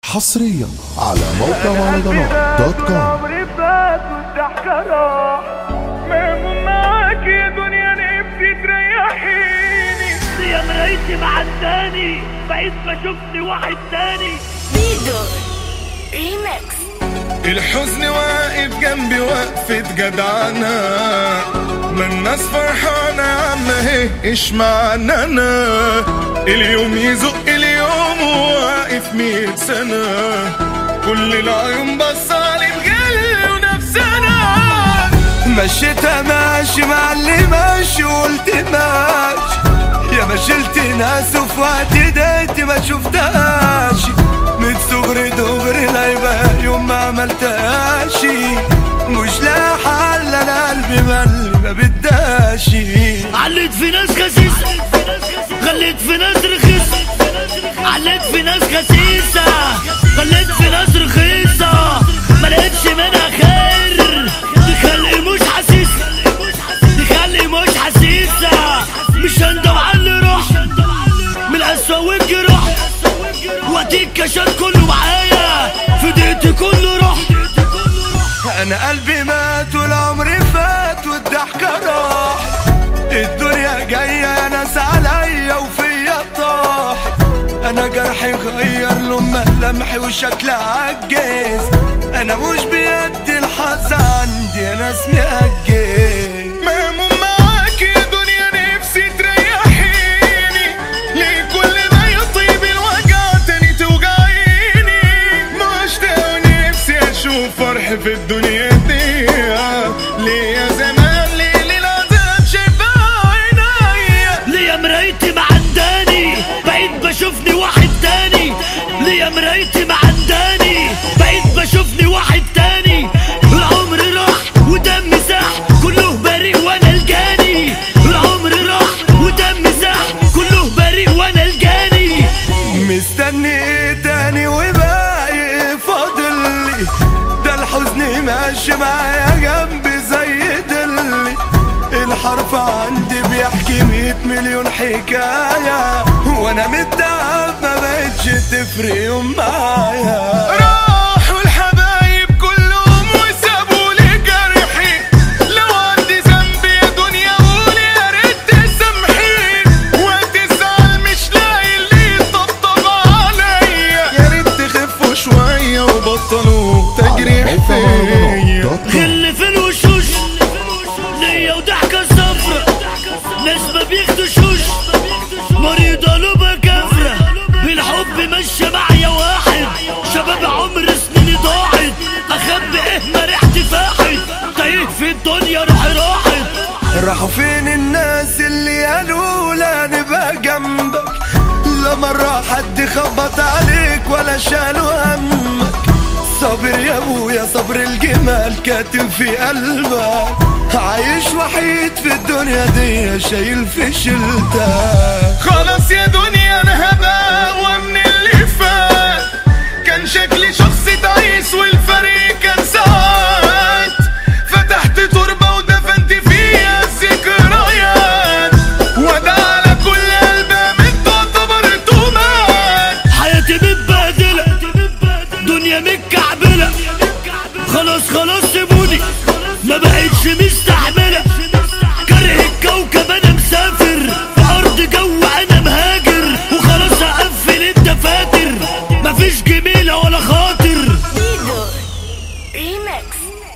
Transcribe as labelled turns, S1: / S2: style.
S1: حصريا على موقع مهرجانات دوت كوم.
S2: عمري فات والضحكة راح، مهموم معاك يا دنيا نفسي تريحيني.
S3: يا مرايتي معداني بقيت بشوفني واحد تاني.
S4: ميدو ريمكس.
S2: الحزن واقف جنبي وقفة جدعانة، ما الناس فرحانة عما هي ايش معنى انا. اليوم يزق اليوم وواقف 100 سنة، كل العيون بصالي بجل ونفسنا. مشيتها ماشي مع اللي ماشي وقلت ماشي، يا ما شلت ناس وفي وقت ديتي ما شفتهاش. من صغري دغري لايبة يوم ما عملتهاش، مش لاقي حل انا قلبي ما بداش.
S3: عليت في ناس خسيسة، خليت في ناس رخيصة. عليت في ناس خسيسة، خليت في ناس رخيصة. ملقتش منها خير، دي خلقي مش حسيسة، دي خلقي مش حسيسة. مش هندم على اللي راح، من القسوة والجراح. وقت الكشات كله معايا، في دقيقتي كله راح.
S2: انا قلبي مات والعمر فات والضحكة راح. الدنيا جاية ناس عليا وفيا طاح. انا جرحي غير لما لمحي وشكلي عجز. انا مش بيدي الحظ عندي، انا اسمي اجز. مهموم معاك يا دنيا نفسي تريحيني. ليه كل ما يطيب الوجع تاني توجعيني؟ مشتاق نفسي اشوف فرح في الدنيا دي. ليه يا زمان ليه العذاب شايفها عينيا؟
S3: ليه يا مرايتي معداني بقيت بشوفني واحد تاني. ليه يا مرايتي معداني بقيت بشوفني واحد تاني. العمر راح ودمي ساح، كله بريء وانا الجاني. العمر راح ودمي ساح، كله بريء وانا الجاني.
S2: مستني ايه تاني وباقي فاضلي؟ ده الحزن ماشي معايا جنبي زي دلي. الحرف عندي بيحكي 100 مليون حكاية، وانا متعب ما بقتش تفرق يوم معايا. راحوا الحبايب كلهم وسابوا لي جرحي. لو عندي ذنب يا دنيا قولي يا ريت تسامحيني. وقت الزعل مش لاقي اللي يطبطب عليا. يا ريت تخفوا شوية وبطلوا تجريح فيا.
S3: غل في الوشوش ليا وضحكة صفرة، ناس ما بيخدشوش. مريضة قلوبها كافرة، بالحب ماشية معايا واحد. شباب عمر سنيني ضاعت، اخبي ايه ما ريحتي فاحت. تايه في الدنيا روحي راحت.
S2: راحوا فين الناس اللي قالوا لا نبقى جنبك؟ لا مرة حد خبط عليك ولا شالوا همك. صابر يا ابويا صبر الجمال كاتم في قلبك. عايش وحيد في الدنيا دي شايل في شيلتك. خلاص يا دنيا انا هبقى من اللي فات. كان شكلي شخص تعيس والفريق كان ساعات. فتحت تربة ودفنت فيها الذكريات. وده على كل قلبة منه اعتبرته مات.
S3: حياتي متبهدلة، دنيا متكعبلة. خلاص سيبوني، ما بقتش مستحملة. كاره الكوكب انا مسافر، في ارض جو انا مهاجر. وخلاص هقفل الدفاتر، مفيش جميلة ولا خاطر.
S4: ميدو ريمكس.